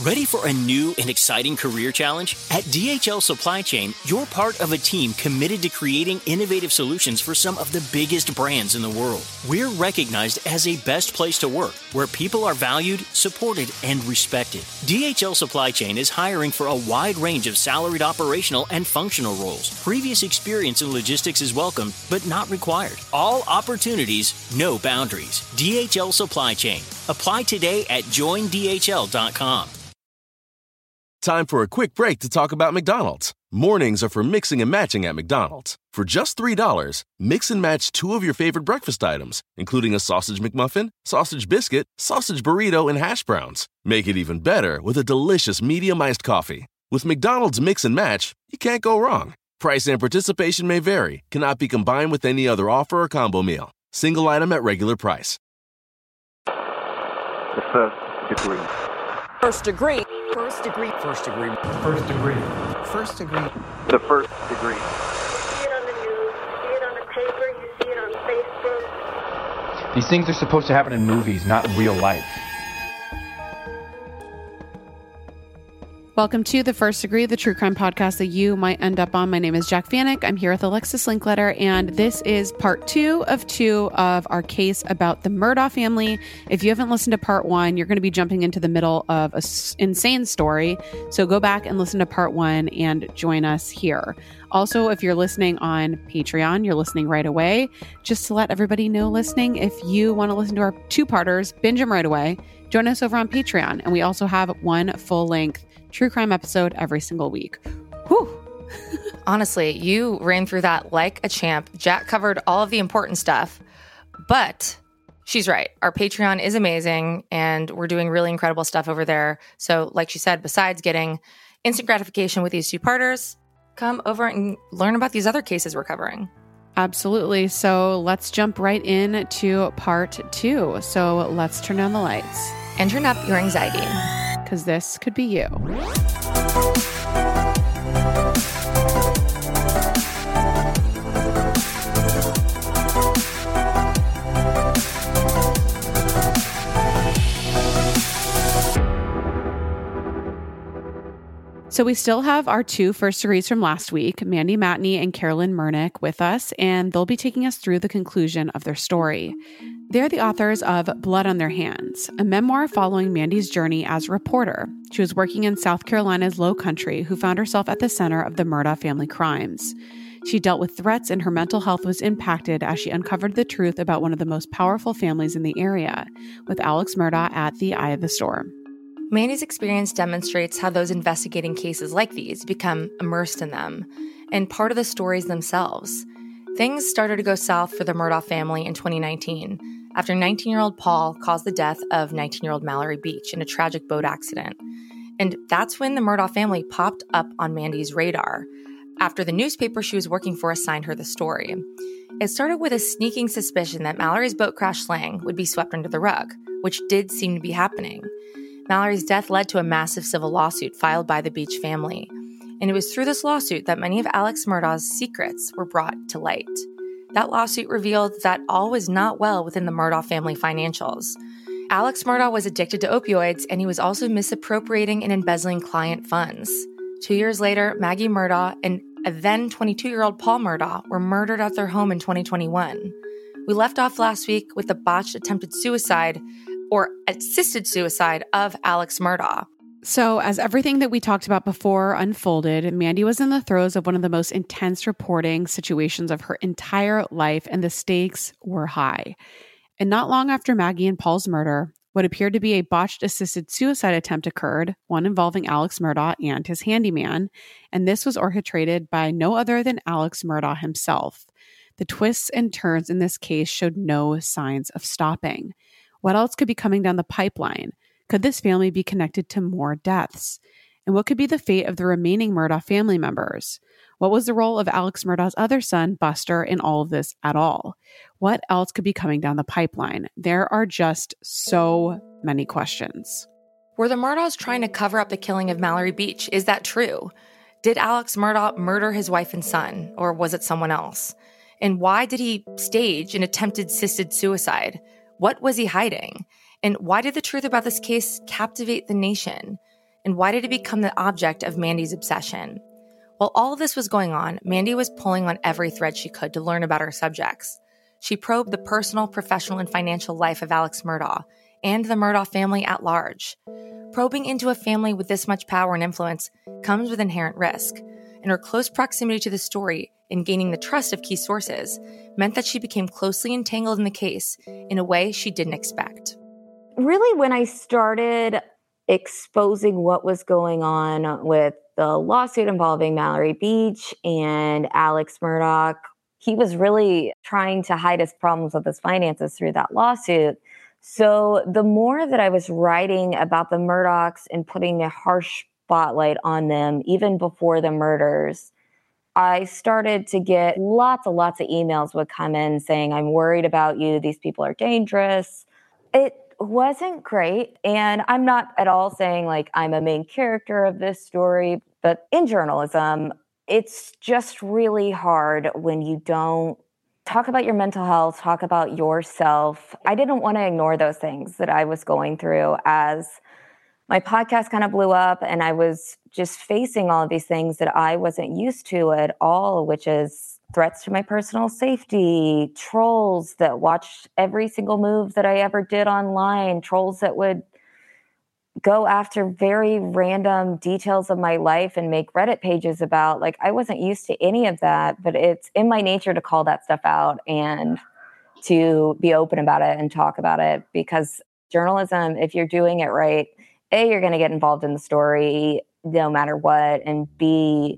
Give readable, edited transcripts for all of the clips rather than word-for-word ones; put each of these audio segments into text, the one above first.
Ready for a new and exciting career challenge? At DHL Supply Chain, you're part of a team committed to creating innovative solutions for some of the biggest brands in the world. We're recognized as a best place to work, where people are valued, supported, and respected. DHL Supply Chain is hiring for a wide range of salaried operational and functional roles. Previous experience in logistics is welcome, but not required. All opportunities, no boundaries. DHL Supply Chain. Apply today at joindhl.com. Time for a quick break to talk about McDonald's. Mornings are for mixing and matching at McDonald's. For just $3, mix and match 2 of your favorite breakfast items, including a sausage McMuffin, sausage biscuit, sausage burrito, and hash browns. Make it even better with a delicious medium iced coffee. With McDonald's Mix and Match, you can't go wrong. Price and participation may vary. Cannot be combined with any other offer or combo meal. Single item at regular price. The first degree. First degree. First degree. First degree. First degree. First degree. The first degree. You see it on the news, you see it on the paper, you see it on Facebook. These things are supposed to happen in movies, not in real life. Welcome to The First Degree, the true crime podcast that you might end up on. My name is Jack Vanek. I'm here with Alexis Linkletter, and this is part 2 of our case about the Murdaugh family. If you haven't listened to part 1, you're going to be jumping into the middle of an insane story. So go back and listen to part 1 and join us here. Also, if you're listening on Patreon, you're listening right away. Just to let everybody know listening, if you want to listen to our 2-parters, binge them right away. Join us over on Patreon. And we also have one full-length true crime episode every single week. Whew. Honestly, you ran through that like a champ. Jack covered all of the important stuff, but she's right. Our Patreon is amazing, and we're doing really incredible stuff over there. So like she said, besides getting instant gratification with these 2-parters, come over and learn about these other cases we're covering. Absolutely. So let's jump right in to part 2. So let's turn down the lights. And turn up your anxiety. Because this could be you. So we still have our 2 first degrees from last week, Mandy Matney and Carolyn Murnick, with us, and they'll be taking us through the conclusion of their story. They're the authors of Blood on Their Hands, a memoir following Mandy's journey as a reporter. She was working in South Carolina's Low Country, who found herself at the center of the Murdaugh family crimes. She dealt with threats, and her mental health was impacted as she uncovered the truth about one of the most powerful families in the area, with Alex Murdaugh at the eye of the storm. Mandy's experience demonstrates how those investigating cases like these become immersed in them and part of the stories themselves. Things started to go south for the Murdaugh family in 2019 after 19-year-old Paul caused the death of 19-year-old Mallory Beach in a tragic boat accident. And that's when the Murdaugh family popped up on Mandy's radar after the newspaper she was working for assigned her the story. It started with a sneaking suspicion that Mallory's boat crash slang would be swept under the rug, which did seem to be happening. Mallory's death led to a massive civil lawsuit filed by the Beach family, and it was through this lawsuit that many of Alex Murdaugh's secrets were brought to light. That lawsuit revealed that all was not well within the Murdaugh family financials. Alex Murdaugh was addicted to opioids, and he was also misappropriating and embezzling client funds. 2 years later, Maggie Murdaugh and a then 22-year-old Paul Murdaugh were murdered at their home in 2021. We left off last week with the botched attempted suicide or assisted suicide of Alex Murdaugh. So as everything that we talked about before unfolded, Mandy was in the throes of one of the most intense reporting situations of her entire life, and the stakes were high. And not long after Maggie and Paul's murder, what appeared to be a botched assisted suicide attempt occurred, one involving Alex Murdaugh and his handyman, and this was orchestrated by no other than Alex Murdaugh himself. The twists and turns in this case showed no signs of stopping. What else could be coming down the pipeline? Could this family be connected to more deaths? And what could be the fate of the remaining Murdaugh family members? What was the role of Alex Murdaugh's other son, Buster, in all of this at all? What else could be coming down the pipeline? There are just so many questions. Were the Murdaughs trying to cover up the killing of Mallory Beach? Is that true? Did Alex Murdaugh murder his wife and son, or was it someone else? And why did he stage an attempted assisted suicide? What was he hiding? And why did the truth about this case captivate the nation? And why did it become the object of Mandy's obsession? While all of this was going on, Mandy was pulling on every thread she could to learn about her subjects. She probed the personal, professional, and financial life of Alex Murdaugh and the Murdaugh family at large. Probing into a family with this much power and influence comes with inherent risk, and her close proximity to the story and gaining the trust of key sources meant that she became closely entangled in the case in a way she didn't expect. Really, when I started exposing what was going on with the lawsuit involving Mallory Beach and Alex Murdaugh, he was really trying to hide his problems with his finances through that lawsuit. So the more that I was writing about the Murdaughs and putting a harsh spotlight on them, even before the murders, I started to get lots of emails would come in saying, I'm worried about you. These people are dangerous. It wasn't great. And I'm not at all saying like I'm a main character of this story, but in journalism, it's just really hard when you don't talk about your mental health, talk about yourself. I didn't want to ignore those things that I was going through as my podcast kind of blew up and I was just facing all of these things that I wasn't used to at all, which is threats to my personal safety, trolls that watched every single move that I ever did online, trolls that would go after very random details of my life and make Reddit pages about, like, I wasn't used to any of that, but it's in my nature to call that stuff out and to be open about it and talk about it, because journalism, if you're doing it right, A, you're going to get involved in the story no matter what, and B,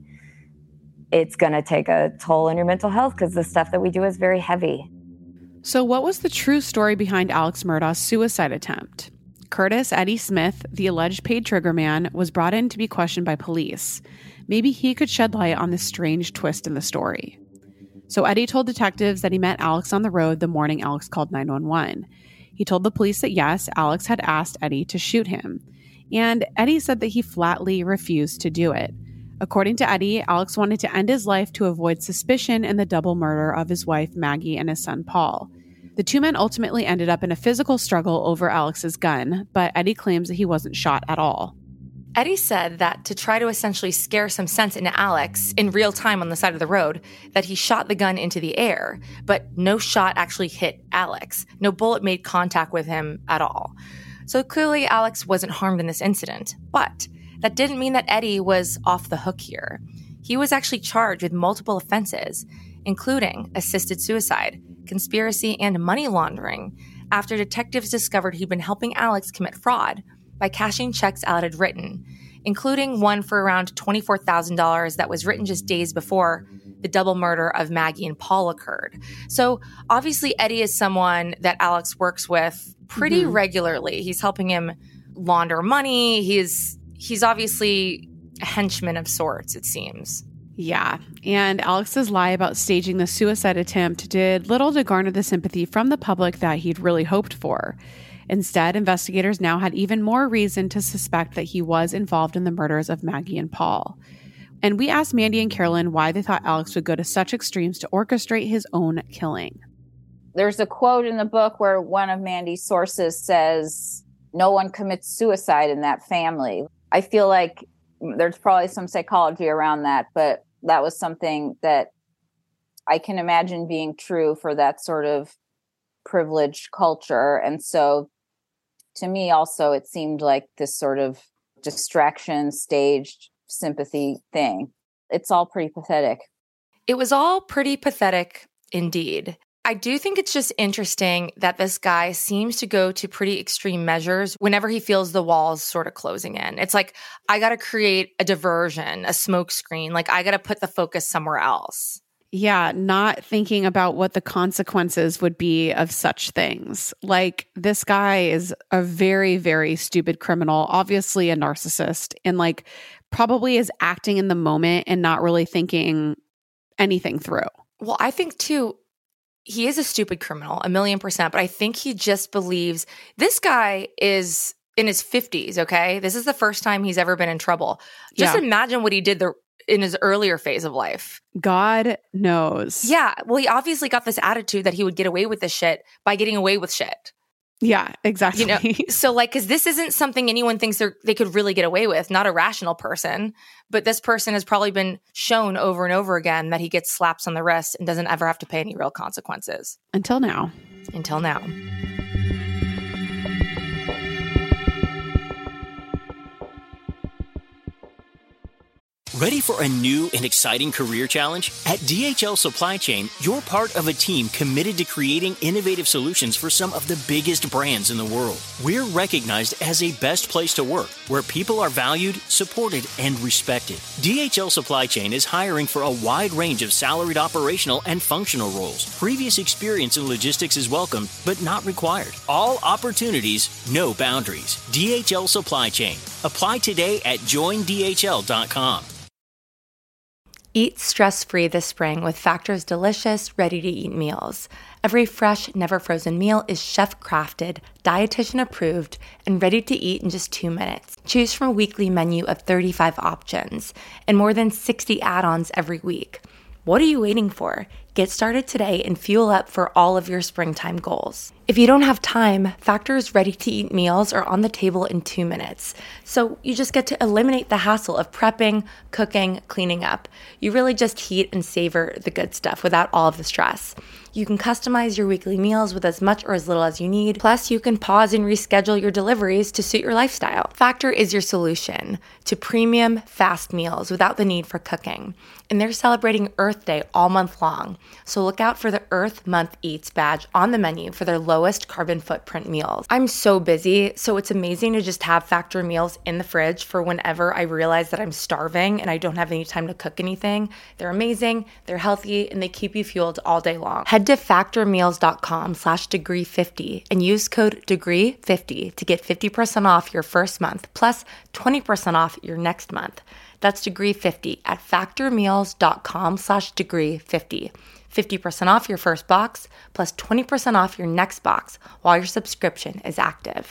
it's going to take a toll on your mental health because the stuff that we do is very heavy. So what was the true story behind Alex Murdaugh's suicide attempt? Curtis Eddie Smith, the alleged paid triggerman, was brought in to be questioned by police. Maybe he could shed light on this strange twist in the story. So Eddie told detectives that he met Alex on the road the morning Alex called 911. He told the police that yes, Alex had asked Eddie to shoot him. And Eddie said that he flatly refused to do it. According to Eddie, Alex wanted to end his life to avoid suspicion in the double murder of his wife Maggie and his son Paul. The two men ultimately ended up in a physical struggle over Alex's gun, but Eddie claims that he wasn't shot at all. Eddie said that to try to essentially scare some sense into Alex in real time on the side of the road, that he shot the gun into the air, but no shot actually hit Alex. No bullet made contact with him at all. So clearly Alex wasn't harmed in this incident, but that didn't mean that Eddie was off the hook here. He was actually charged with multiple offenses, including assisted suicide, conspiracy, and money laundering, after detectives discovered he'd been helping Alex commit fraud by cashing checks Alex had written, including one for around $24,000 that was written just days before the double murder of Maggie and Paul occurred. So obviously Eddie is someone that Alex works with pretty regularly. He's helping him launder money. He's obviously a henchman of sorts, it seems. Yeah, and Alex's lie about staging the suicide attempt did little to garner the sympathy from the public that he'd really hoped for. Instead, investigators now had even more reason to suspect that he was involved in the murders of Maggie and Paul. And we asked Mandy and Carolyn why they thought Alex would go to such extremes to orchestrate his own killing. There's a quote in the book where one of Mandy's sources says, no one commits suicide in that family. I feel like there's probably some psychology around that, but that was something that I can imagine being true for that sort of privileged culture. And so to me also, it seemed like this sort of distraction, staged sympathy thing. It's all pretty pathetic. It was all pretty pathetic indeed. I do think it's just interesting that this guy seems to go to pretty extreme measures whenever he feels the walls sort of closing in. It's like, I got to create a diversion, a smoke screen. Like, I got to put the focus somewhere else. Yeah, not thinking about what the consequences would be of such things. Like, this guy is a very, very stupid criminal, obviously a narcissist, and like probably is acting in the moment and not really thinking anything through. Well, I think too, he is a stupid criminal, 1,000,000%, but I think he just believes this guy is in his 50s, okay? This is the first time he's ever been in trouble. Just imagine what he did in his earlier phase of life. God knows. Yeah, well, he obviously got this attitude that he would get away with this shit by getting away with shit. Yeah, exactly. You know, so like, because this isn't something anyone thinks they could really get away with, not a rational person, but this person has probably been shown over and over again that he gets slaps on the wrist and doesn't ever have to pay any real consequences. Until now. Until now. Ready for a new and exciting career challenge? At DHL Supply Chain, you're part of a team committed to creating innovative solutions for some of the biggest brands in the world. We're recognized as a best place to work, where people are valued, supported, and respected. DHL Supply Chain is hiring for a wide range of salaried operational and functional roles. Previous experience in logistics is welcome, but not required. All opportunities, no boundaries. DHL Supply Chain. Apply today at joindhl.com. Eat stress-free this spring with Factor's delicious, ready-to-eat meals. Every fresh, never-frozen meal is chef-crafted, dietitian-approved, and ready to eat in just 2 minutes. Choose from a weekly menu of 35 options and more than 60 add-ons every week. What are you waiting for? Get started today and fuel up for all of your springtime goals. If you don't have time, Factor's ready-to-eat meals are on the table in 2 minutes. So you just get to eliminate the hassle of prepping, cooking, cleaning up. You really just heat and savor the good stuff without all of the stress. You can customize your weekly meals with as much or as little as you need. Plus, you can pause and reschedule your deliveries to suit your lifestyle. Factor is your solution to premium, fast meals without the need for cooking. And they're celebrating Earth Day all month long. So look out for the Earth Month Eats badge on the menu for their lowest carbon footprint meals. I'm so busy, so it's amazing to just have Factor meals in the fridge for whenever I realize that I'm starving and I don't have any time to cook anything. They're amazing, they're healthy, and they keep you fueled all day long. Head to factormeals.com/degree50 and use code degree50 to get 50% off your first month plus 20% off your next month. That's degree50 at factormeals.com/degree50. 50% off your first box plus 20% off your next box while your subscription is active.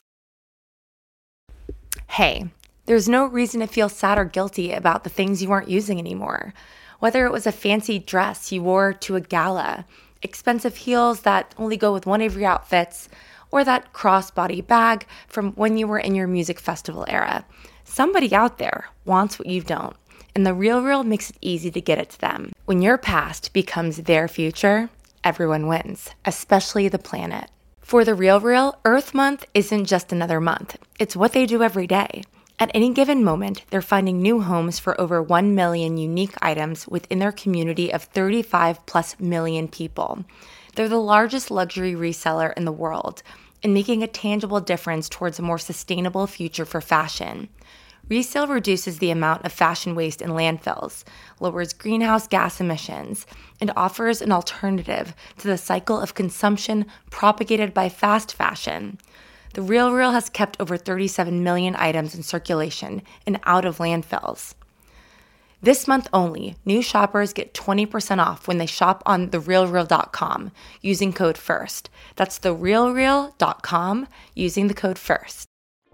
Hey, there's no reason to feel sad or guilty about the things you aren't using anymore. Whether it was a fancy dress you wore to a gala, expensive heels that only go with one of your outfits, or that crossbody bag from when you were in your music festival era. Somebody out there wants what you don't, and The RealReal makes it easy to get it to them. When your past becomes their future, everyone wins, especially the planet. For The RealReal, Earth Month isn't just another month. It's what they do every day. At any given moment, they're finding new homes for over 1 million unique items within their community of 35+ million people. They're the largest luxury reseller in the world and making a tangible difference towards a more sustainable future for fashion. Resale reduces the amount of fashion waste in landfills, lowers greenhouse gas emissions, and offers an alternative to the cycle of consumption propagated by fast fashion. The RealReal has kept over 37 million items in circulation and out of landfills. This month only, new shoppers get 20% off when they shop on therealreal.com using code FIRST. That's therealreal.com using the code FIRST.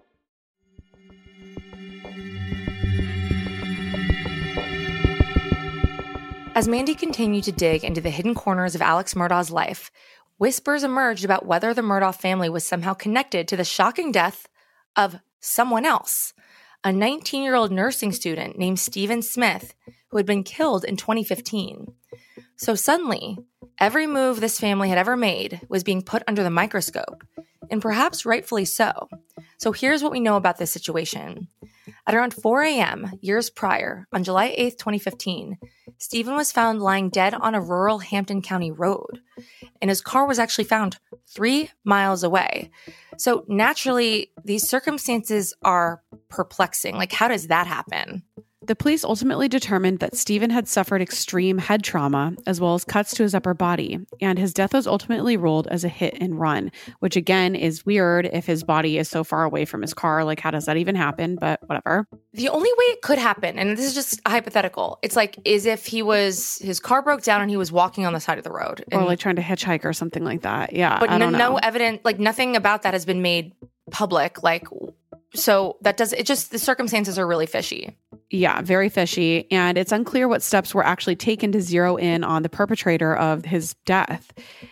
As Mandy continued to dig into the hidden corners of Alex Murdaugh's life, whispers emerged about whether the Murdaugh family was somehow connected to the shocking death of someone else, a 19-year-old nursing student named Stephen Smith, who had been killed in 2015. So suddenly, every move this family had ever made was being put under the microscope, and perhaps rightfully so. So here's what we know about this situation. At around 4 a.m. years prior, on July 8th, 2015, Stephen was found lying dead on a rural Hampton County road, and his car was actually found 3 miles away. So naturally, these circumstances are perplexing. Like, how does that happen? The police ultimately determined that Stephen had suffered extreme head trauma as well as cuts to his upper body, and his death was ultimately ruled as a hit and run, which again is weird if his body is so far away from his car. Like, how does that even happen? But whatever. The only way it could happen, and this is just a hypothetical, it's like, is if his car broke down and he was walking on the side of the road. Or like trying to hitchhike or something like that. Yeah. But no evidence, like nothing about that has been made public. Like, so that does, it just, the circumstances are really fishy. Yeah, very fishy. And it's unclear what steps were actually taken to zero in on the perpetrator of his death.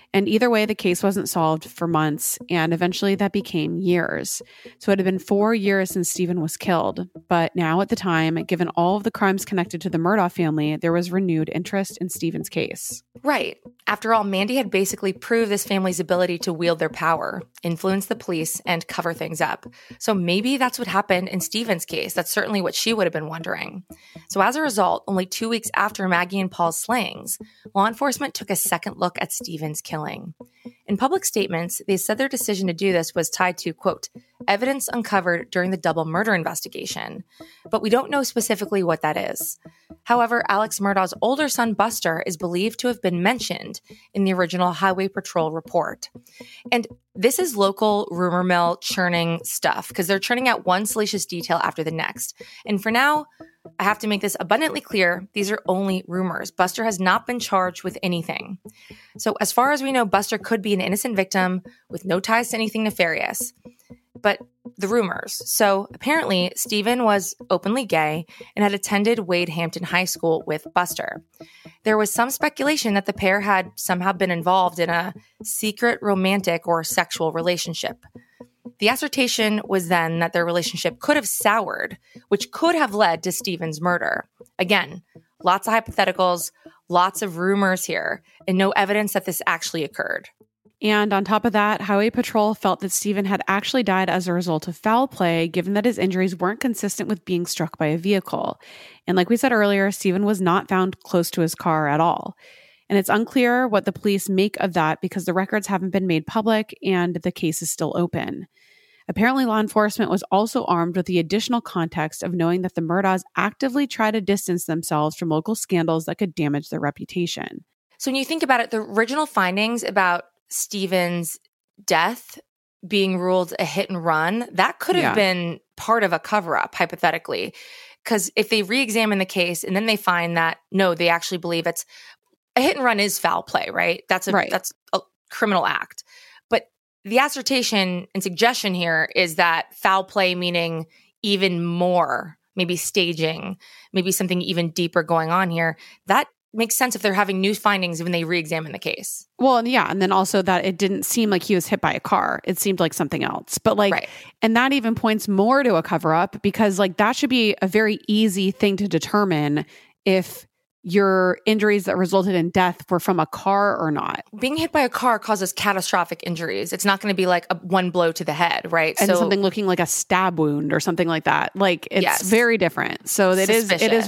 And either way, the case wasn't solved for months, and eventually that became years. So it had been 4 years since Stephen was killed. But now at the time, given all of the crimes connected to the Murdaugh family, there was renewed interest in Stephen's case. Right. After all, Mandy had basically proved this family's ability to wield their power, influence the police, and cover things up. So maybe that's what happened in Stephen's case. That's certainly what she would have been wondering. So as a result, only 2 weeks after Maggie and Paul's slayings, law enforcement took a second look at Stephen's killing. In public statements, they said their decision to do this was tied to, quote, evidence uncovered during the double murder investigation. But we don't know specifically what that is. However, Alex Murdaugh's older son, Buster, is believed to have been mentioned in the original Highway Patrol report. And this is local rumor mill churning stuff because they're churning out one salacious detail after the next. And for now, I have to make this abundantly clear. These are only rumors. Buster has not been charged with anything. So as far as we know, Buster could be an innocent victim with no ties to anything nefarious. But the rumors. So apparently, Stephen was openly gay and had attended Wade Hampton High School with Buster. There was some speculation that the pair had somehow been involved in a secret romantic or sexual relationship. The assertion was then that their relationship could have soured, which could have led to Stephen's murder. Again, lots of hypotheticals, lots of rumors here, and no evidence that this actually occurred. And on top of that, Highway Patrol felt that Stephen had actually died as a result of foul play, given that his injuries weren't consistent with being struck by a vehicle. And like we said earlier, Stephen was not found close to his car at all. And it's unclear what the police make of that because the records haven't been made public and the case is still open. Apparently, law enforcement was also armed with the additional context of knowing that the Murdaughs actively try to distance themselves from local scandals that could damage their reputation. So when you think about it, the original findings about Stephen's death being ruled a hit and run, that could have been part of a cover-up, hypothetically. Because if they re-examine the case and then they find that, no, they actually believe it's a hit and run is foul play, right? That's a criminal act. But the assertion and suggestion here is that foul play meaning even more, maybe staging, maybe something even deeper going on here. That makes sense if they're having new findings when they re-examine the case. Well, yeah. And then also that it didn't seem like he was hit by a car. It seemed like something else. But and that even points more to a cover up because that should be a very easy thing to determine if your injuries that resulted in death were from a car or not. Being hit by a car causes catastrophic injuries. It's not going to be like one blow to the head, right? And something looking like a stab wound or something like that. It's very different. So it is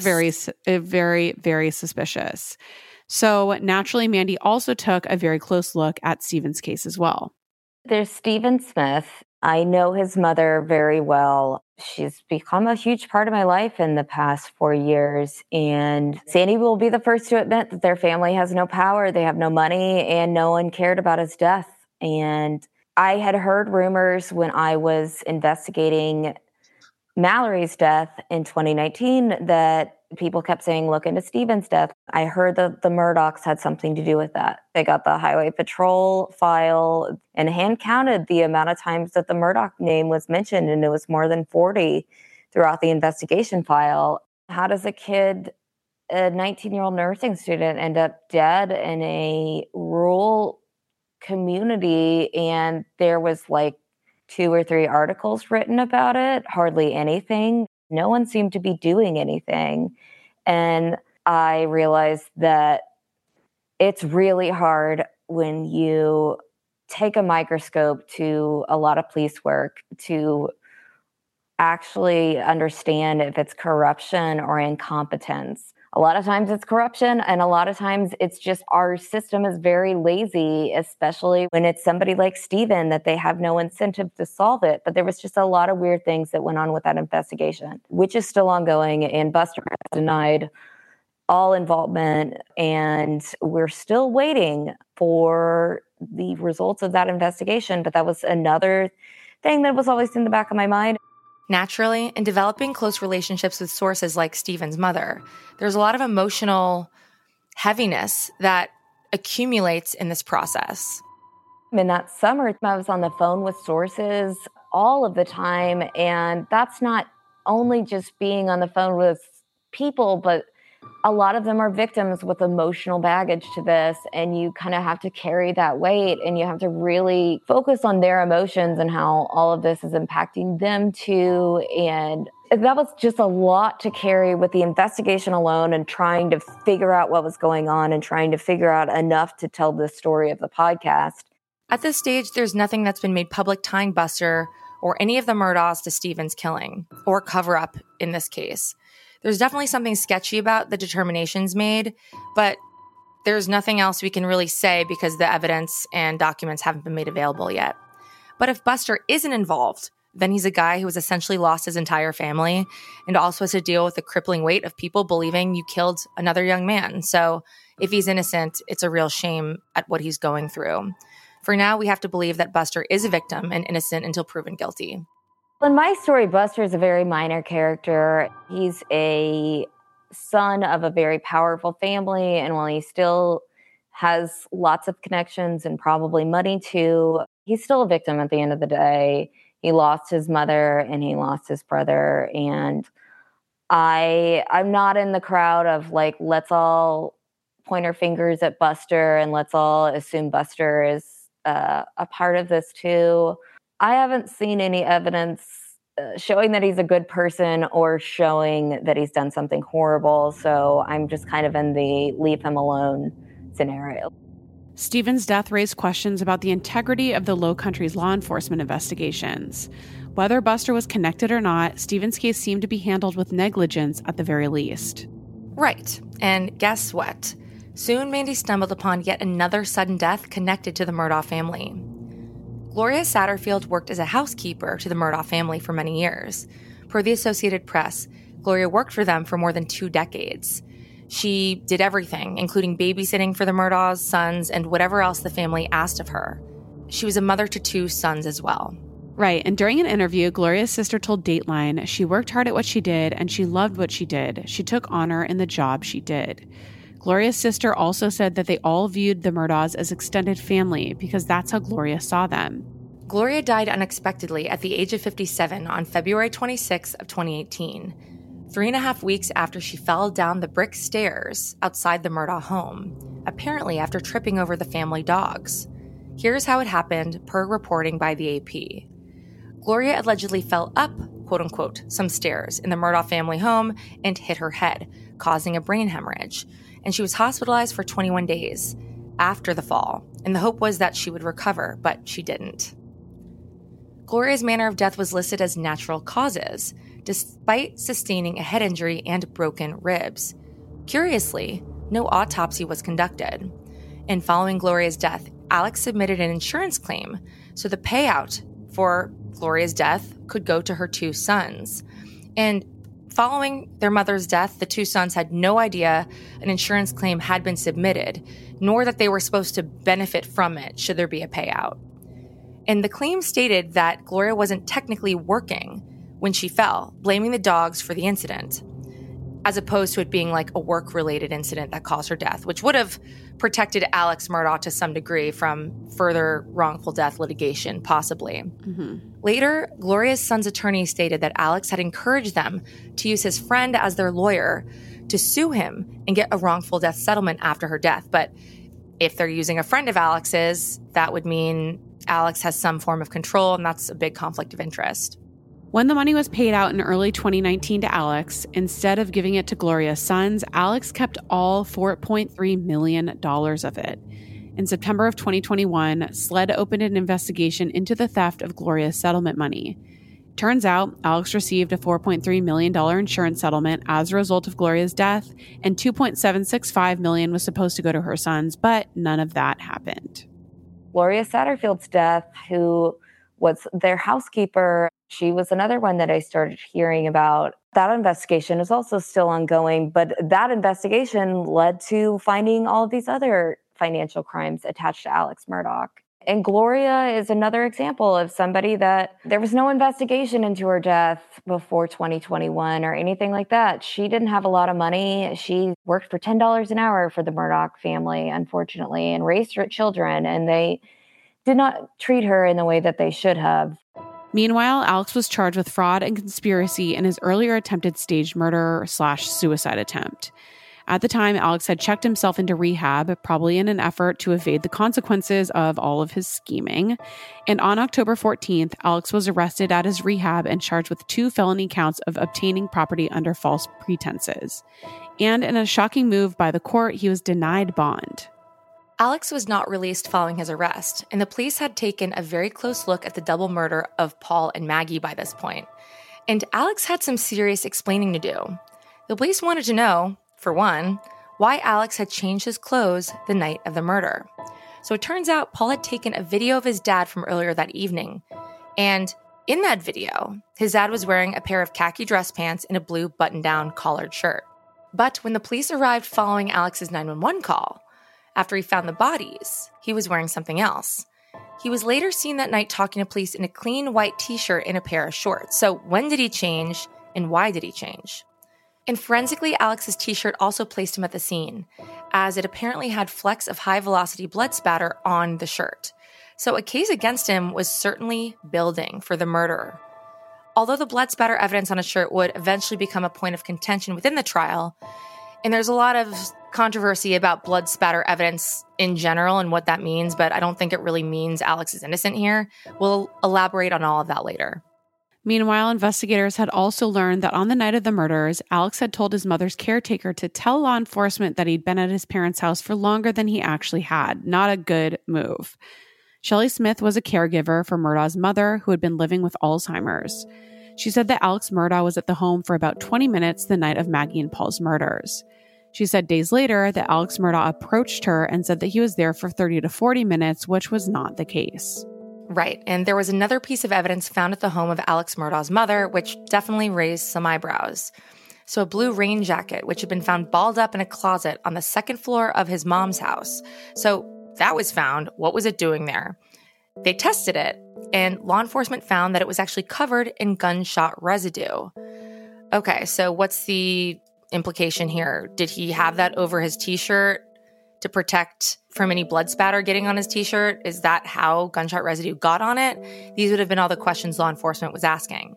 very, very suspicious. So naturally, Mandy also took a very close look at Stephen's case as well. There's Stephen Smith. I know his mother very well. She's become a huge part of my life in the past 4 years. And Sandy will be the first to admit that their family has no power, they have no money, and no one cared about his death. And I had heard rumors when I was investigating Mallory's death in 2019 that people kept saying, look into Stephen's death. I heard that the Murdaughs had something to do with that. They got the Highway Patrol file and hand counted the amount of times that the Murdaugh name was mentioned, and it was more than 40 throughout the investigation file. How does a 19-year-old nursing student, end up dead in a rural community? And there was 2 or 3 articles written about it, hardly anything. No one seemed to be doing anything. And I realized that it's really hard when you take a microscope to a lot of police work to actually understand if it's corruption or incompetence. A lot of times it's corruption, and a lot of times it's just our system is very lazy, especially when it's somebody like Stephen, that they have no incentive to solve it. But there was just a lot of weird things that went on with that investigation, which is still ongoing, and Buster has denied all involvement, and we're still waiting for the results of that investigation. But that was another thing that was always in the back of my mind. Naturally, in developing close relationships with sources like Stephen's mother, there's a lot of emotional heaviness that accumulates in this process. In that summer, I was on the phone with sources all of the time, and that's not only just being on the phone with people, but A lot of them are victims with emotional baggage to this, and you kind of have to carry that weight, and you have to really focus on their emotions and how all of this is impacting them too. And that was just a lot to carry with the investigation alone and trying to figure out what was going on and trying to figure out enough to tell the story of the podcast. At this stage, there's nothing that's been made public tying Buster or any of the Murdaughs to Stephen's killing, or cover-up in this case. There's definitely something sketchy about the determinations made, but there's nothing else we can really say because the evidence and documents haven't been made available yet. But if Buster isn't involved, then he's a guy who has essentially lost his entire family and also has to deal with the crippling weight of people believing you killed another young man. So if he's innocent, it's a real shame at what he's going through. For now, we have to believe that Buster is a victim and innocent until proven guilty. In my story, Buster is a very minor character. He's a son of a very powerful family, and while he still has lots of connections and probably money too, he's still a victim at the end of the day. He lost his mother and he lost his brother, and I'm not in the crowd of like, let's all point our fingers at Buster and let's all assume Buster is a part of this too. I haven't seen any evidence showing that he's a good person or showing that he's done something horrible. So I'm just kind of in the leave him alone scenario. Stephen's death raised questions about the integrity of the Low Country's law enforcement investigations. Whether Buster was connected or not, Stephen's case seemed to be handled with negligence at the very least. Right. And guess what? Soon Mandy stumbled upon yet another sudden death connected to the Murdaugh family. Gloria Satterfield worked as a housekeeper to the Murdaugh family for many years. Per the Associated Press, Gloria worked for them for more than 2 decades. She did everything, including babysitting for the Murdaughs' sons and whatever else the family asked of her. She was a mother to 2 sons as well. Right, and during an interview, Gloria's sister told Dateline she worked hard at what she did and she loved what she did. She took honor in the job she did. Gloria's sister also said that they all viewed the Murdaughs as extended family because that's how Gloria saw them. Gloria died unexpectedly at the age of 57 on February 26 of 2018, 3.5 weeks after she fell down the brick stairs outside the Murdaugh home, apparently after tripping over the family dogs. Here's how it happened, per reporting by the AP. Gloria allegedly fell up, quote-unquote, some stairs in the Murdaugh family home and hit her head, causing a brain hemorrhage. And she was hospitalized for 21 days after the fall, and the hope was that she would recover, but she didn't. Gloria's manner of death was listed as natural causes, despite sustaining a head injury and broken ribs. Curiously, no autopsy was conducted. And following Gloria's death, Alex submitted an insurance claim, so the payout for Gloria's death could go to her 2 sons. And following their mother's death, the 2 sons had no idea an insurance claim had been submitted, nor that they were supposed to benefit from it should there be a payout. And the claim stated that Gloria wasn't technically working when she fell, blaming the dogs for the incident, as opposed to it being like a work-related incident that caused her death, which would have protected Alex Murdaugh to some degree from further wrongful death litigation, possibly. Mm-hmm. Later, Gloria's son's attorney stated that Alex had encouraged them to use his friend as their lawyer to sue him and get a wrongful death settlement after her death. But if they're using a friend of Alex's, that would mean Alex has some form of control, and that's a big conflict of interest. When the money was paid out in early 2019 to Alex, instead of giving it to Gloria's sons, Alex kept all $4.3 million of it. In September of 2021, SLED opened an investigation into the theft of Gloria's settlement money. Turns out, Alex received a $4.3 million insurance settlement as a result of Gloria's death, and $2.765 million was supposed to go to her sons, but none of that happened. Gloria Satterfield's death, who was their housekeeper, she was another one that I started hearing about. That investigation is also still ongoing, but that investigation led to finding all of these other financial crimes attached to Alex Murdaugh. And Gloria is another example of somebody that there was no investigation into her death before 2021 or anything like that. She didn't have a lot of money. She worked for $10 an hour for the Murdaugh family, unfortunately, and raised her children, and they did not treat her in the way that they should have. Meanwhile, Alex was charged with fraud and conspiracy in his earlier attempted staged murder/suicide attempt. At the time, Alex had checked himself into rehab, probably in an effort to evade the consequences of all of his scheming. And on October 14th, Alex was arrested at his rehab and charged with 2 felony counts of obtaining property under false pretenses. And in a shocking move by the court, he was denied bond. Alex was not released following his arrest, and the police had taken a very close look at the double murder of Paul and Maggie by this point. And Alex had some serious explaining to do. The police wanted to know, for one, why Alex had changed his clothes the night of the murder. So it turns out Paul had taken a video of his dad from earlier that evening. And in that video, his dad was wearing a pair of khaki dress pants and a blue button-down collared shirt. But when the police arrived following Alex's 911 call, after he found the bodies, he was wearing something else. He was later seen that night talking to police in a clean white t-shirt and a pair of shorts. So when did he change, and why did he change? And forensically, Alex's t-shirt also placed him at the scene, as it apparently had flecks of high-velocity blood spatter on the shirt. So a case against him was certainly building for the murderer. Although the blood spatter evidence on his shirt would eventually become a point of contention within the trial, and there's a lot of controversy about blood spatter evidence in general and what that means, but I don't think it really means Alex is innocent here. We'll elaborate on all of that later. Meanwhile, investigators had also learned that on the night of the murders, Alex had told his mother's caretaker to tell law enforcement that he'd been at his parents' house for longer than he actually had. Not a good move. Shelley Smith was a caregiver for Murdaugh's mother, who had been living with Alzheimer's. She said that Alex Murdaugh was at the home for about 20 minutes the night of Maggie and Paul's murders. She said days later that Alex Murdaugh approached her and said that he was there for 30 to 40 minutes, which was not the case. Right, and there was another piece of evidence found at the home of Alex Murdaugh's mother, which definitely raised some eyebrows. So a blue rain jacket, which had been found balled up in a closet on the second floor of his mom's house. So that was found. What was it doing there? They tested it, and law enforcement found that it was actually covered in gunshot residue. Okay, so what's the implication here? Did he have that over his t-shirt to protect from any blood spatter getting on his t-shirt? Is that how gunshot residue got on it? These would have been all the questions law enforcement was asking.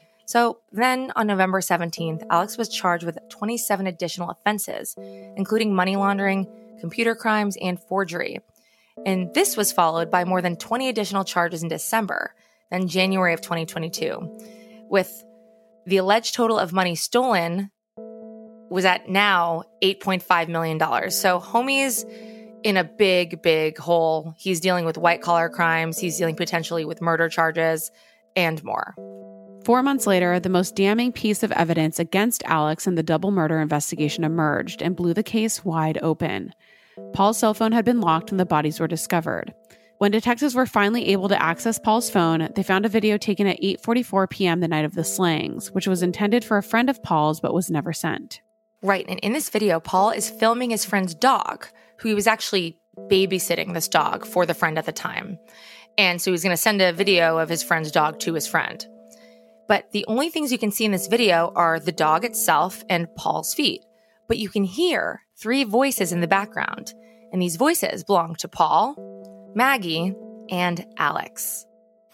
So then on November 17th, Alex was charged with 27 additional offenses, including money laundering, computer crimes, and forgery. And this was followed by more than 20 additional charges in December, then January of 2022, with the alleged total of money stolen was at now $8.5 million. So homie's in a big, big hole. He's dealing with white-collar crimes. He's dealing potentially with murder charges and more. 4 months later, the most damning piece of evidence against Alex in the double murder investigation emerged and blew the case wide open. Paul's cell phone had been locked and the bodies were discovered. When detectives were finally able to access Paul's phone, they found a video taken at 8:44 p.m. the night of the slayings, which was intended for a friend of Paul's but was never sent. Right, and in this video, Paul is filming his friend's dog, who he was actually babysitting this dog for the friend at the time. And so he was going to send a video of his friend's dog to his friend. But the only things you can see in this video are the dog itself and Paul's feet. But you can hear 3 voices in the background. And these voices belong to Paul, Maggie, and Alex.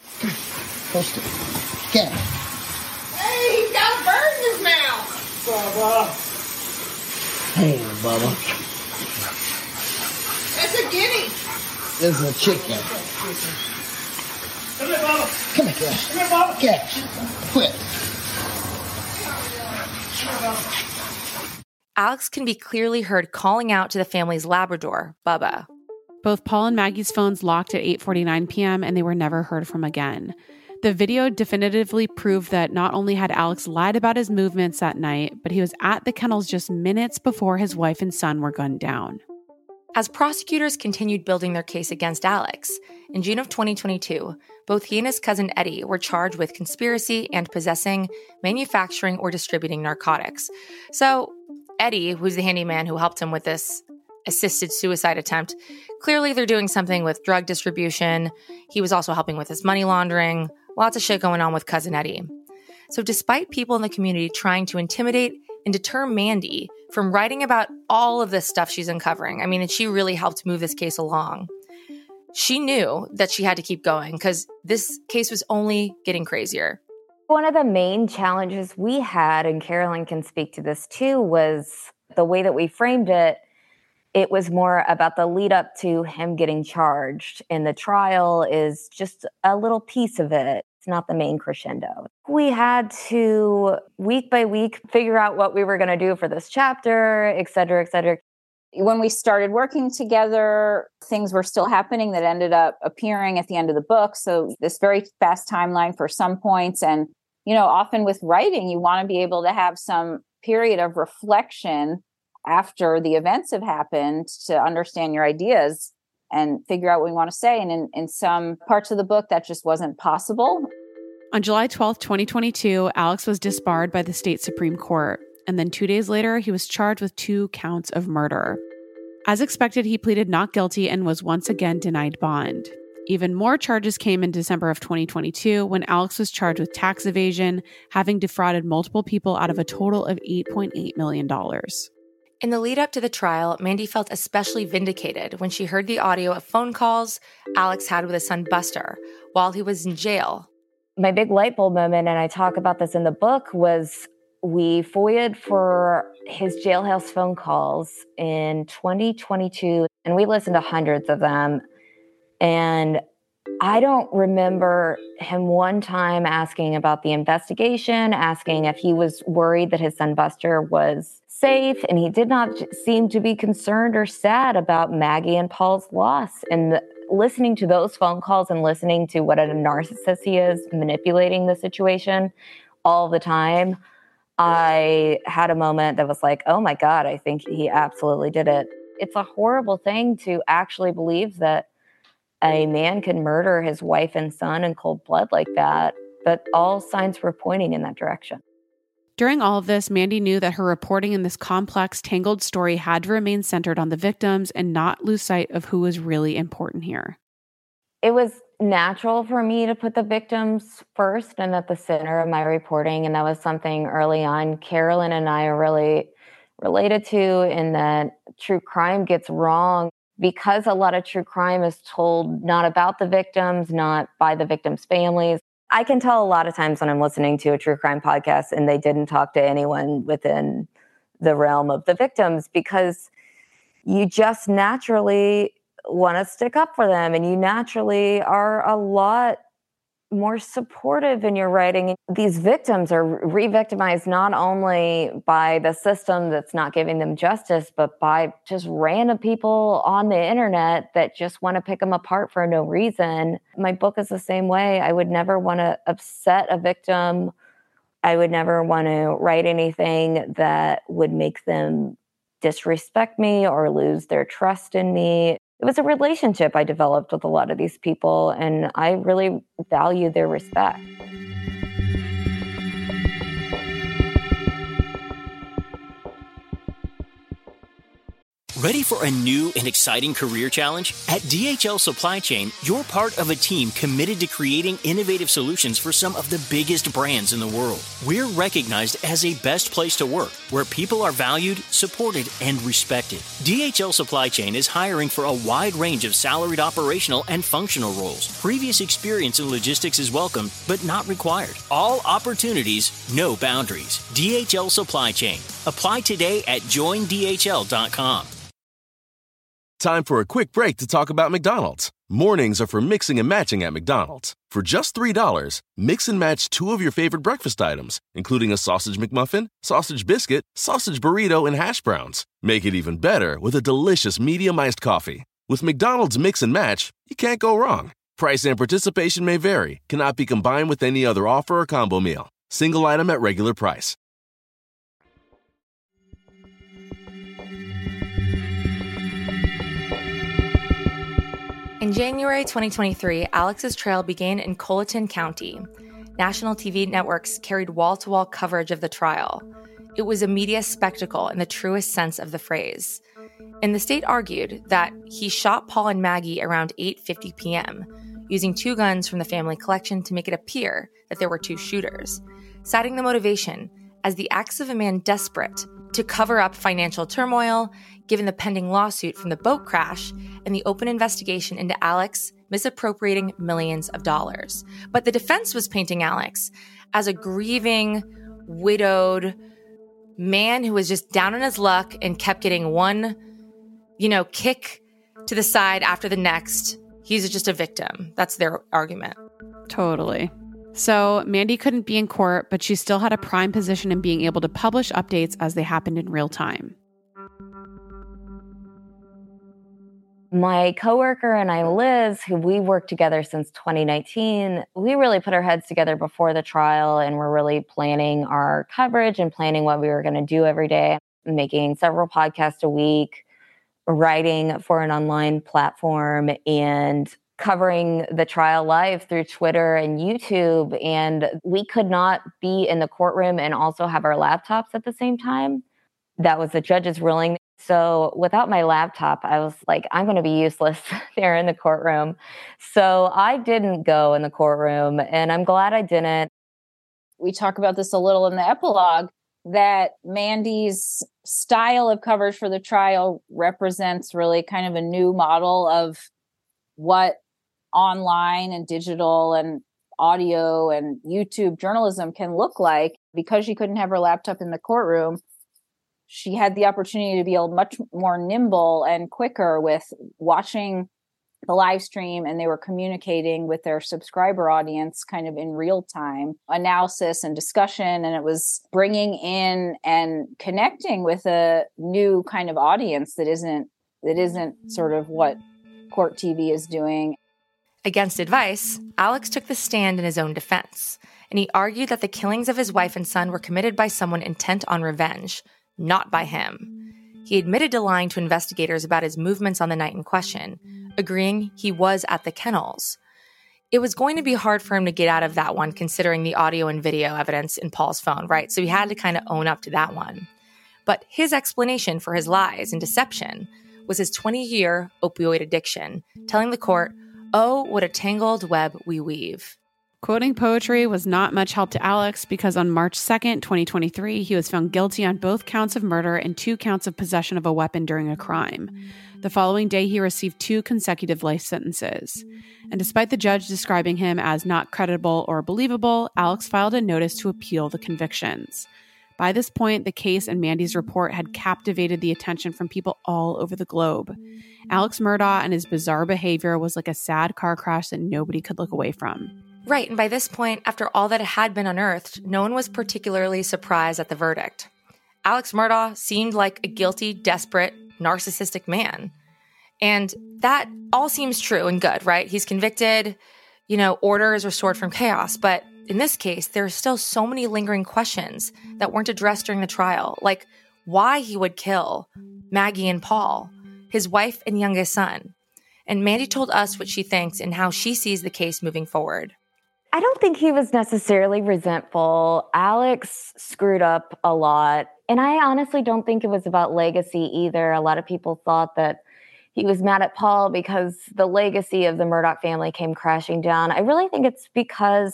Post it. Get it. Hey, he's got a bird in his mouth. Bubba. Hey, Bubba. That's a guinea. This is a chicken. Come here, Bubba. Come here, Cash. Come here, Bubba. Cash. Quit. Alex can be clearly heard calling out to the family's Labrador, Bubba. Both Paul and Maggie's phones locked at 8:49 p.m. and they were never heard from again. The video definitively proved that not only had Alex lied about his movements that night, but he was at the kennels just minutes before his wife and son were gunned down. As prosecutors continued building their case against Alex, in June of 2022, both he and his cousin Eddie were charged with conspiracy and possessing, manufacturing, or distributing narcotics. So Eddie, who's the handyman who helped him with this assisted suicide attempt, clearly they're doing something with drug distribution. He was also helping with his money laundering. Lots of shit going on with cousin Eddie. So despite people in the community trying to intimidate and deter Mandy from writing about all of this stuff she's uncovering, I mean, and she really helped move this case along, she knew that she had to keep going because this case was only getting crazier. One of the main challenges we had, and Carolyn can speak to this too, was The way that we framed it, it was more about the lead up to him getting charged, and the trial is just a little piece of it. It's not the main crescendo. We had to, week by week, figure out what we were going to do for this chapter, et cetera, et cetera. When we started working together, things were still happening that ended up appearing at the end of the book. So this very fast timeline for some points. And, often with writing, you want to be able to have some period of reflection after the events have happened to understand your ideas and figure out what we want to say. And in some parts of the book, that just wasn't possible. On July 12th, 2022, Alex was disbarred by the state Supreme Court. And then 2 days later, he was charged with 2 counts of murder. As expected, he pleaded not guilty and was once again denied bond. Even more charges came in December of 2022 when Alex was charged with tax evasion, having defrauded multiple people out of a total of $8.8 million. In the lead up to the trial, Mandy felt especially vindicated when she heard the audio of phone calls Alex had with his son Buster while he was in jail. My big light bulb moment, and I talk about this in the book, was we FOIA'd for his jailhouse phone calls in 2022, and we listened to hundreds of them. And I don't remember him one time asking about the investigation, asking if he was worried that his son Buster was safe, and he did not seem to be concerned or sad about Maggie and Paul's loss. And listening to those phone calls and listening to what a narcissist he is, manipulating the situation all the time, I had a moment that was like, oh my God, I think he absolutely did it. It's a horrible thing to actually believe that a man can murder his wife and son in cold blood like that, but all signs were pointing in that direction. During all of this, Mandy knew that her reporting in this complex, tangled story had to remain centered on the victims and not lose sight of who was really important here. It was natural for me to put the victims first and at the center of my reporting, and that was something early on Carolyn and I are really related to, in that true crime gets wrong because a lot of true crime is told not about the victims, not by the victims' families. I can tell a lot of times when I'm listening to a true crime podcast and they didn't talk to anyone within the realm of the victims, because you just naturally want to stick up for them, and you naturally are a lot more supportive in your writing. These victims are re-victimized not only by the system that's not giving them justice, but by just random people on the internet that just want to pick them apart for no reason. My book is the same way. I would never want to upset a victim. I would never want to write anything that would make them disrespect me or lose their trust in me. It was a relationship I developed with a lot of these people, and I really value their respect. Ready for a new and exciting career challenge? At DHL Supply Chain, you're part of a team committed to creating innovative solutions for some of the biggest brands in the world. We're recognized as a best place to work, where people are valued, supported, and respected. DHL Supply Chain is hiring for a wide range of salaried operational and functional roles. Previous experience in logistics is welcome, but not required. All opportunities, no boundaries. DHL Supply Chain. Apply today at joindhl.com. Time for a quick break to talk about McDonald's. Mornings are for mixing and matching at McDonald's. For just $3, mix and match 2 of your favorite breakfast items, including a sausage McMuffin, sausage biscuit, sausage burrito, and hash browns. Make it even better with a delicious medium iced coffee. With McDonald's Mix and Match, you can't go wrong. Price and participation may vary. Cannot be combined with any other offer or combo meal. Single item at regular price. In January 2023, Alex's trail began in Colleton County. National TV networks carried wall-to-wall coverage of the trial. It was a media spectacle in the truest sense of the phrase. And the state argued that he shot Paul and Maggie around 8:50 p.m., using 2 guns from the family collection to make it appear that there were 2 shooters, citing the motivation as the acts of a man desperate to cover up financial turmoil, given the pending lawsuit from the boat crash and the open investigation into Alex misappropriating millions of dollars. But the defense was painting Alex as a grieving, widowed, man who was just down on his luck and kept getting one, kick to the side after the next. He's just a victim. That's their argument. Totally. So Mandy couldn't be in court, but she still had a prime position in being able to publish updates as they happened in real time. My coworker and I, Liz, who we worked together since 2019, we really put our heads together before the trial and we're really planning our coverage and planning what we were going to do every day, making several podcasts a week, writing for an online platform, and covering the trial live through Twitter and YouTube. And we could not be in the courtroom and also have our laptops at the same time. That was the judge's ruling. So without my laptop, I was like, I'm going to be useless there in the courtroom. So I didn't go in the courtroom, and I'm glad I didn't. We talk about this a little in the epilogue, that Mandy's style of coverage for the trial represents really kind of a new model of what online and digital and audio and YouTube journalism can look like. Because she couldn't have her laptop in the courtroom, she had the opportunity to be much more nimble and quicker with watching the live stream, and they were communicating with their subscriber audience kind of in real time, analysis and discussion. And it was bringing in and connecting with a new kind of audience that isn't sort of what court TV is doing. Against advice, Alex took the stand in his own defense, and he argued that the killings of his wife and son were committed by someone intent on revenge, not by him. He admitted to lying to investigators about his movements on the night in question, agreeing he was at the kennels. It was going to be hard for him to get out of that one, considering the audio and video evidence in Paul's phone, right? So he had to kind of own up to that one. But his explanation for his lies and deception was his 20-year opioid addiction, telling the court, "Oh, what a tangled web we weave." Quoting poetry was not much help to Alex because on March 2nd, 2023, he was found guilty on both counts of murder and 2 counts of possession of a weapon during a crime. The following day, he received 2 consecutive life sentences. And despite the judge describing him as not credible or believable, Alex filed a notice to appeal the convictions. By this point, the case and Mandy's report had captivated the attention from people all over the globe. Alex Murdaugh and his bizarre behavior was like a sad car crash that nobody could look away from. Right, and by this point, after all that had been unearthed, no one was particularly surprised at the verdict. Alex Murdaugh seemed like a guilty, desperate, narcissistic man. And that all seems true and good, right? He's convicted, order is restored from chaos. But in this case, there are still so many lingering questions that weren't addressed during the trial, like why he would kill Maggie and Paul, his wife and youngest son. And Mandy told us what she thinks and how she sees the case moving forward. I don't think he was necessarily resentful. Alex screwed up a lot. And I honestly don't think it was about legacy either. A lot of people thought that he was mad at Paul because the legacy of the Murdaugh family came crashing down. I really think it's because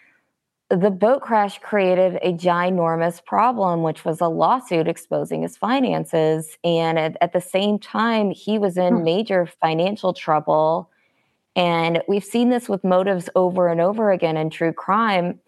the boat crash created a ginormous problem, which was a lawsuit exposing his finances. And at the same time, he was in major financial trouble. And we've seen this with motives over and over again in true crime.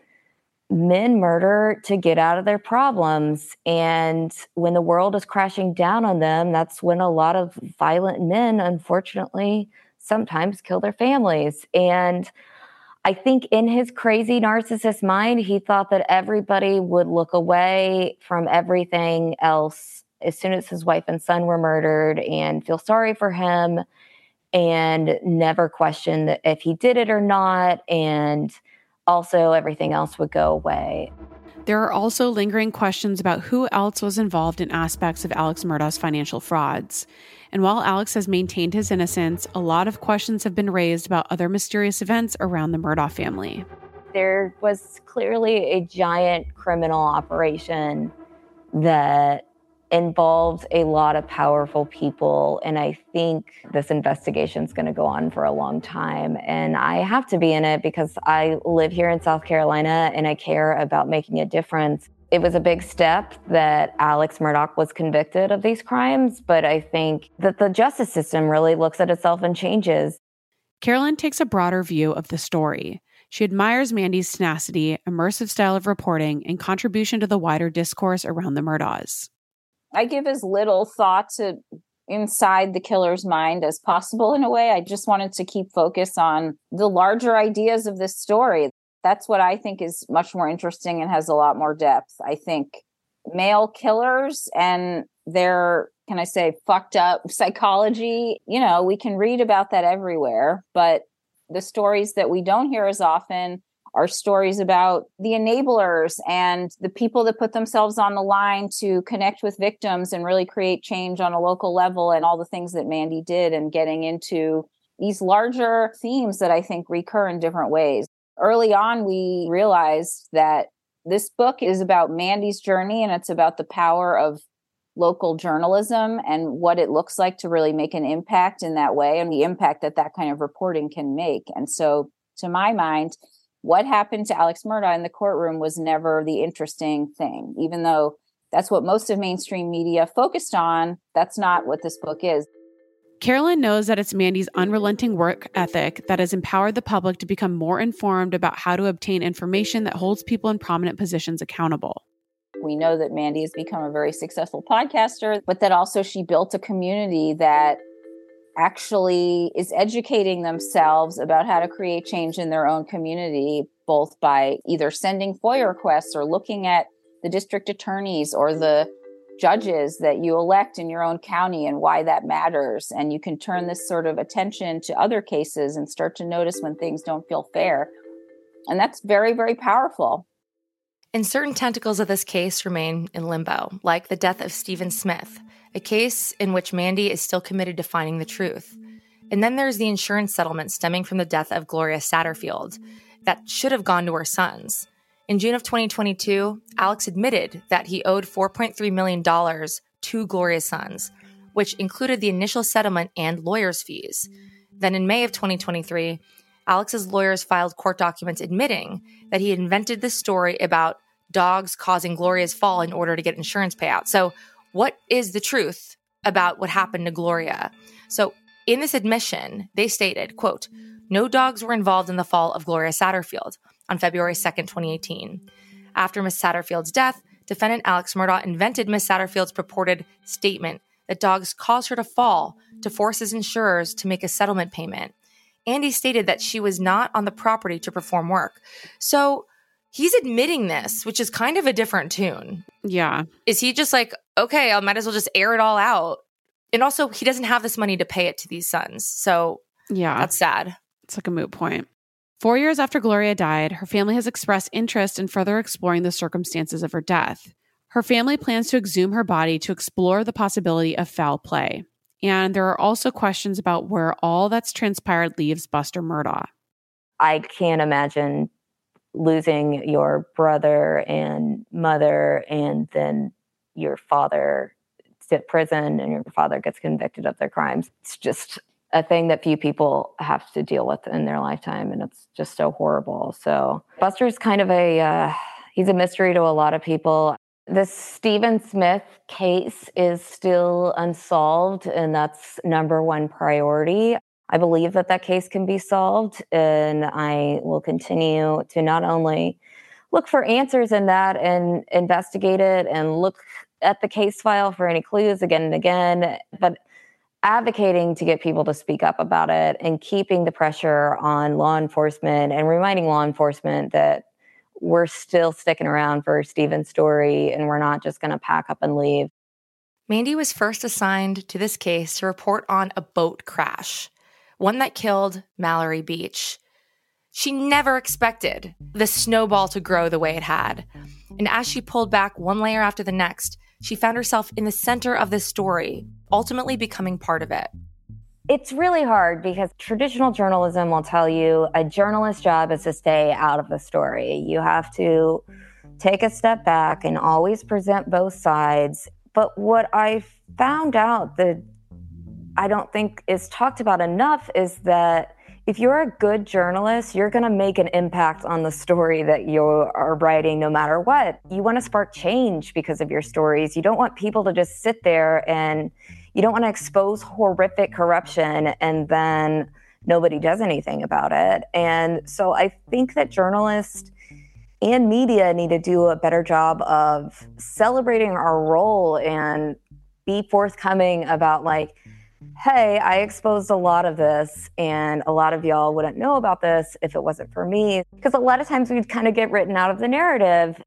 Men murder to get out of their problems. And when the world is crashing down on them, that's when a lot of violent men, unfortunately, sometimes kill their families. And I think in his crazy narcissist mind, he thought that everybody would look away from everything else as soon as his wife and son were murdered and feel sorry for him and never question if he did it or not. And also everything else would go away. There are also lingering questions about who else was involved in aspects of Alex Murdaugh's financial frauds. And while Alex has maintained his innocence, a lot of questions have been raised about other mysterious events around the Murdaugh family. There was clearly a giant criminal operation that involved a lot of powerful people. And I think this investigation is going to go on for a long time. And I have to be in it because I live here in South Carolina and I care about making a difference. It was a big step that Alex Murdaugh was convicted of these crimes, but I think that the justice system really looks at itself and changes. Carolyn takes a broader view of the story. She admires Mandy's tenacity, immersive style of reporting, and contribution to the wider discourse around the Murdaughs. I give as little thought to inside the killer's mind as possible in a way. I just wanted to keep focus on the larger ideas of this story. That's what I think is much more interesting and has a lot more depth. I think male killers and their, can I say, fucked up psychology, we can read about that everywhere, but the stories that we don't hear as often are stories about the enablers and the people that put themselves on the line to connect with victims and really create change on a local level, and all the things that Mandy did, and getting into these larger themes that I think recur in different ways. Early on, we realized that this book is about Mandy's journey, and it's about the power of local journalism and what it looks like to really make an impact in that way, and the impact that that kind of reporting can make. And so, to my mind, what happened to Alex Murdaugh in the courtroom was never the interesting thing. Even though that's what most of mainstream media focused on, that's not what this book is. Carolyn knows that it's Mandy's unrelenting work ethic that has empowered the public to become more informed about how to obtain information that holds people in prominent positions accountable. We know that Mandy has become a very successful podcaster, but that also she built a community that actually is educating themselves about how to create change in their own community, both by either sending FOIA requests or looking at the district attorneys or the judges that you elect in your own county and why that matters. And you can turn this sort of attention to other cases and start to notice when things don't feel fair. And that's very, very powerful. And certain tentacles of this case remain in limbo, like the death of Stephen Smith, a case in which Mandy is still committed to finding the truth. And then there's the insurance settlement stemming from the death of Gloria Satterfield that should have gone to her sons. In June of 2022, Alex admitted that he owed $4.3 million to Gloria's sons, which included the initial settlement and lawyers' fees. Then in May of 2023, Alex's lawyers filed court documents admitting that he invented this story about dogs causing Gloria's fall in order to get insurance payout. So what is the truth about what happened to Gloria? So in this admission, they stated, quote, "No dogs were involved in the fall of Gloria Satterfield on February 2nd, 2018. After Miss Satterfield's death, defendant Alex Murdaugh invented Miss Satterfield's purported statement that dogs caused her to fall to force his insurers to make a settlement payment. And he stated that she was not on the property to perform work." So he's admitting this, which is kind of a different tune. Yeah. Is he just like, okay, I might as well just air it all out? And also, he doesn't have this money to pay it to these sons. So yeah, that's sad. It's like a moot point. 4 years after Gloria died, her family has expressed interest in further exploring the circumstances of her death. Her family plans to exhume her body to explore the possibility of foul play. And there are also questions about where all that's transpired leaves Buster Murdaugh. I can't imagine losing your brother and mother and then your father to prison and your father gets convicted of their crimes. It's just a thing that few people have to deal with in their lifetime, and it's just so horrible. So Buster's kind of he's a mystery to a lot of people. The Stephen Smith case is still unsolved, and that's number one priority. I believe that case can be solved, and I will continue to not only look for answers in that and investigate it and look at the case file for any clues again and again, but advocating to get people to speak up about it and keeping the pressure on law enforcement and reminding law enforcement that we're still sticking around for Stephen's story and we're not just going to pack up and leave. Mandy was first assigned to this case to report on a boat crash, one that killed Mallory Beach. She never expected the snowball to grow the way it had. And as she pulled back one layer after the next, she found herself in the center of this story, ultimately becoming part of it. It's really hard because traditional journalism will tell you a journalist's job is to stay out of the story. You have to take a step back and always present both sides. But what I found out that I don't think is talked about enough is that if you're a good journalist, you're going to make an impact on the story that you are writing no matter what. You want to spark change because of your stories. You don't want people to just sit there and you don't want to expose horrific corruption and then nobody does anything about it. And so I think that journalists and media need to do a better job of celebrating our role and be forthcoming about like, hey, I exposed a lot of this and a lot of y'all wouldn't know about this if it wasn't for me. Because a lot of times we'd kind of get written out of the narrative.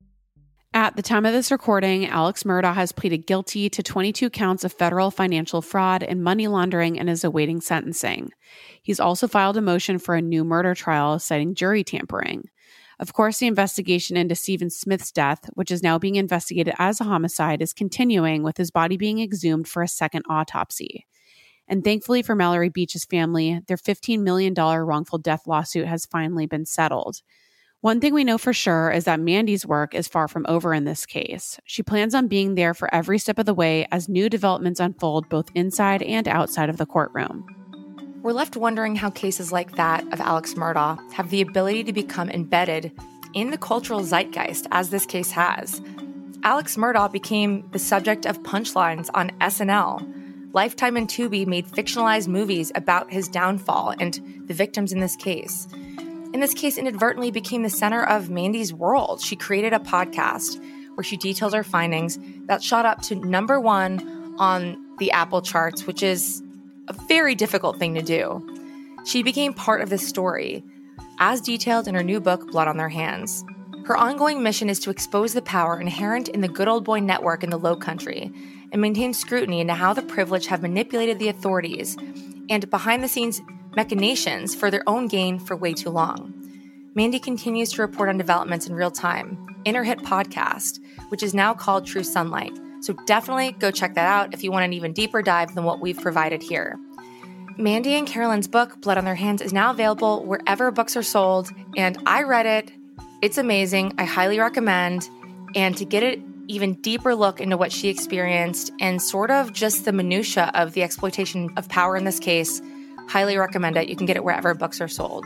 At the time of this recording, Alex Murdaugh has pleaded guilty to 22 counts of federal financial fraud and money laundering and is awaiting sentencing. He's also filed a motion for a new murder trial citing jury tampering. Of course, the investigation into Stephen Smith's death, which is now being investigated as a homicide, is continuing with his body being exhumed for a second autopsy. And thankfully for Mallory Beach's family, their $15 million wrongful death lawsuit has finally been settled. One thing we know for sure is that Mandy's work is far from over in this case. She plans on being there for every step of the way as new developments unfold both inside and outside of the courtroom. We're left wondering how cases like that of Alex Murdaugh have the ability to become embedded in the cultural zeitgeist, as this case has. Alex Murdaugh became the subject of punchlines on SNL. Lifetime and Tubi made fictionalized movies about his downfall and the victims in this case. In this case, inadvertently became the center of Mandy's world. She created a podcast where she details her findings that shot up to number 1 on the Apple charts, which is a very difficult thing to do. She became part of this story, as detailed in her new book, Blood on Their Hands. Her ongoing mission is to expose the power inherent in the good old boy network in the Low Country and maintain scrutiny into how the privileged have manipulated the authorities and behind-the-scenes machinations for their own gain for way too long. Mandy continues to report on developments in real time in her hit podcast, which is now called True Sunlight. So definitely go check that out if you want an even deeper dive than what we've provided here. Mandy and Carolyn's book, Blood on Their Hands, is now available wherever books are sold, and I read it. It's amazing. I highly recommend. And to get an even deeper look into what she experienced and sort of just the minutia of the exploitation of power in this case, highly recommend it. You can get it wherever books are sold.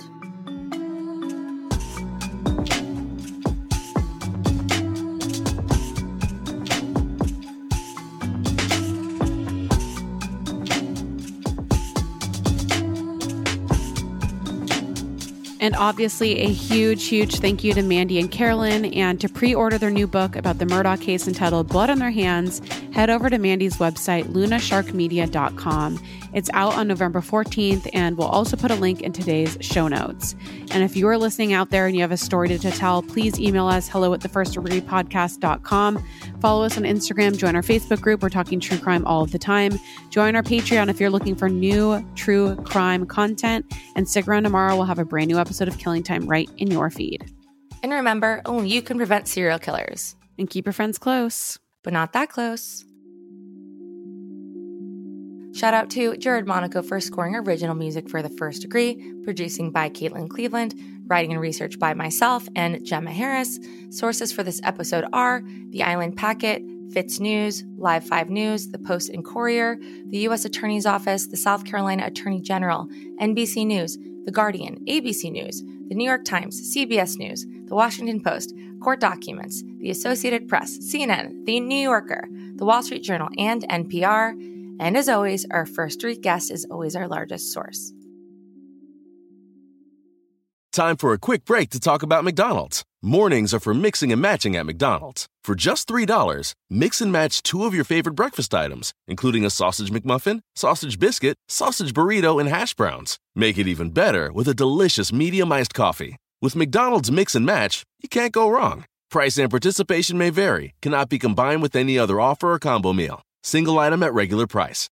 And obviously a huge thank you to Mandy and Carolyn. And to pre-order their new book about the Murdaugh case entitled Blood on Their Hands, head over to Mandy's website, lunasharkmedia.com. It's out on November 14th, and we'll also put a link in today's show notes. And if you are listening out there and you have a story to tell, please email us, hello@thefirstdegreepodcast.com. Follow us on Instagram, join our Facebook group. We're talking true crime all of the time. Join our Patreon if you're looking for new true crime content. And stick around tomorrow. We'll have a brand new episode of Killing Time right in your feed. And remember, only you can prevent serial killers. And keep your friends close. But not that close. Shout out to Jared Monaco for scoring original music for The First Degree, producing by Caitlin Cleveland, writing and research by myself and Gemma Harris. Sources for this episode are The Island Packet, Fitz News, Live 5 News, The Post and Courier, the U.S. Attorney's Office, the South Carolina Attorney General, NBC News, The Guardian, ABC News, The New York Times, CBS News, The Washington Post, Court Documents, The Associated Press, CNN, The New Yorker, The Wall Street Journal, and NPR. And as always, our first degree guest is always our largest source. Time for a quick break to talk about McDonald's. Mornings are for mixing and matching at McDonald's. For just $3, mix and match 2 of your favorite breakfast items, including a sausage McMuffin, sausage biscuit, sausage burrito, and hash browns. Make it even better with a delicious medium iced coffee. With McDonald's Mix and Match, you can't go wrong. Price and participation may vary, cannot be combined with any other offer or combo meal. Single item at regular price.